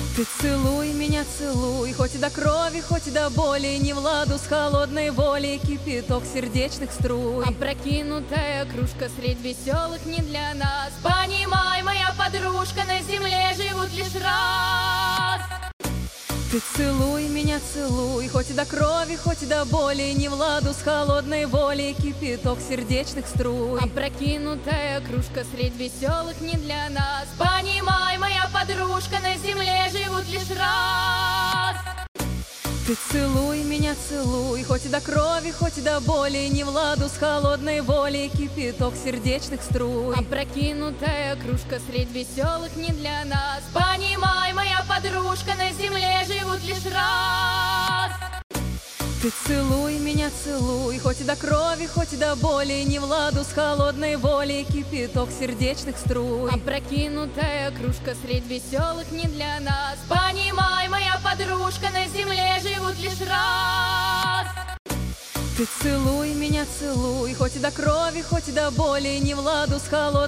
Ты целуй меня, целуй, хоть и до крови, хоть и до боли, не в ладу с холодной волей кипяток сердечных струй. Опрокинутая кружка средь веселых не для нас. Понимай, моя подружка, на земле живут лишь раз. Ты целуй меня, целуй, хоть и до крови, хоть и до боли, не в ладу с холодной волей кипяток сердечных струй. Опрокинутая кружка средь веселых не для нас. Понимай, моя подружка, на земле живут лишь раз. Ты целуй меня, целуй, хоть и до крови, хоть и до боли, не в ладу с холодной волей кипяток сердечных струй. Опрокинутая кружка средь веселых не для нас. Понимай, моя подружка, на земле живут лишь раз. Ты целуй меня, целуй, хоть и до крови, хоть и до боли, не в ладу с холодной волей кипяток сердечных струй. Опрокинутая кружка средь веселых не для нас. Понимай, моя подружка, на земле живут лишь раз. Ты целуй меня, целуй, хоть и до крови, хоть и до боли, не в ладу с холодной